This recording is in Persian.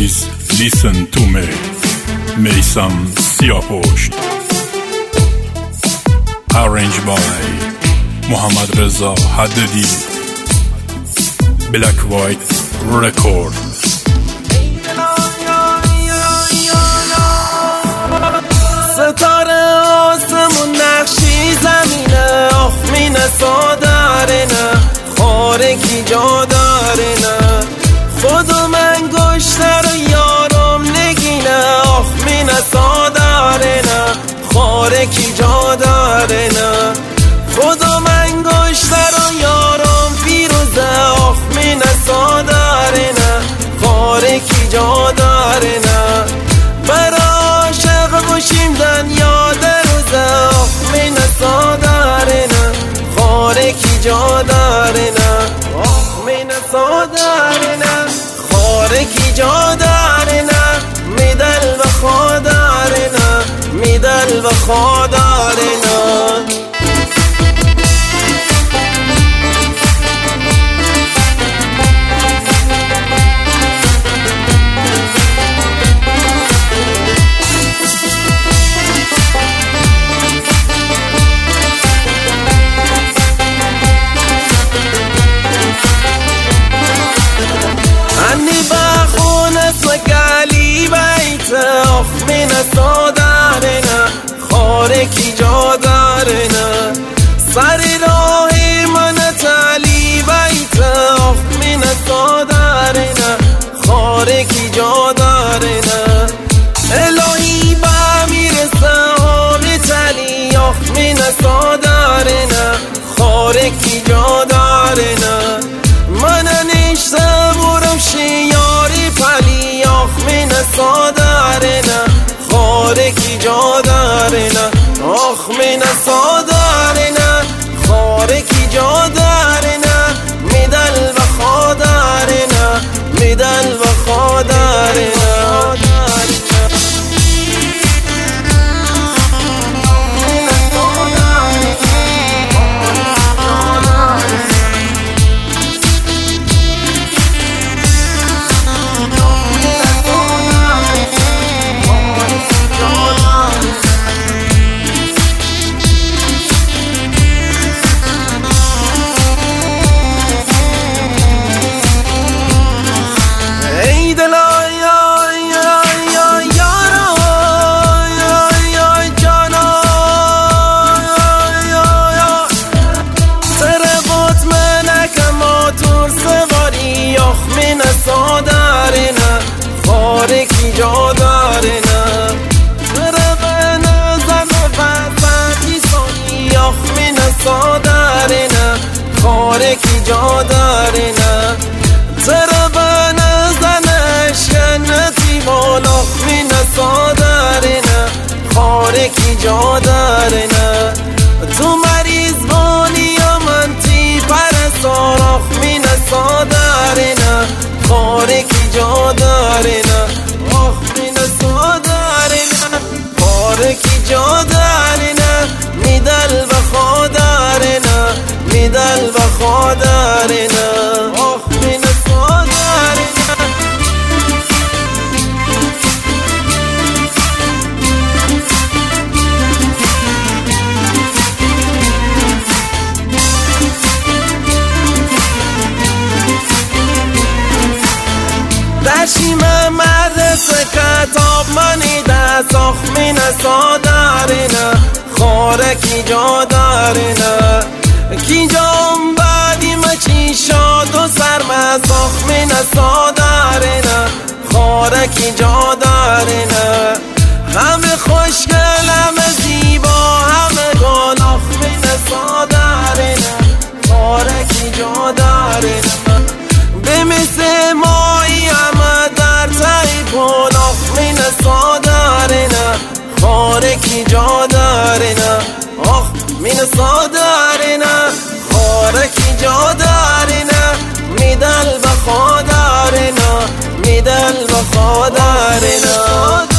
Please listen to me. میثم سیاهپشت. Arranged by محمد رضا حدادی. Black White Record. ستاره آسمون نقشی زمینه آخمینه ساداره نه خارکی جا داره نه خودو من گشته رو یارم نگینه آخمینه ساداره نه خارکی جا داره نه خودو من گشته رو یارم پیروزه آخمینه ساداره نه خارکی جا داره نه برا عاشق باشیم دنیا در روزه آخمین ساداره نه خارکی جا داره نه آخمین ساداره نه خارکی جا داره نه میدل و خاداره نه میدل و خاداره نه آخمین ساداره نه خارکی جا داره نه سر راه من تلی بیت آخمین ساداره نه خارکی جا داره نه الهی با میرسه حال تلی آخمین ساداره نه خارکی جا داره نه من نشته برم شیاری پلی آخمین ساداره نه خارکی جا داره نه آخمین ساداره نه خارکی جا داره نه میدل و خاداره نه میدل و خاداره نه ساداره نه خارکی جا داره نه ربه نزنه بزنی سانی آخمین ساداره نه خارکی جا داره نه ربه نزنه شنتی بال آخمین ساداره نه خارکی جا داره نه تو مریض بانی یا منتی پرستار آخمین ساداره نه خارکی جا داره نه آخمین ساداره نه خارکی جا داره نه میدل و خاداره نه میدل و خاداره نه آخمین ساداره نه دشیم مدرسه کتاب منی دست آخمین ساداره نه خارکی جا داره نه کی جام بعدی مچی شاد و سرمست آخمین ساداره نه خارکی جا داره نه همه خوشگل همه زیبا همه گل آخمین ساداره نه خارکی جا داره نه به مثل مایی همه در تایی پل آخمین ساداره نه خارکی جا داره نه آخمین ساداره نه خارکی جا داره نه میدل و خاداره نه میدل و خاداره نه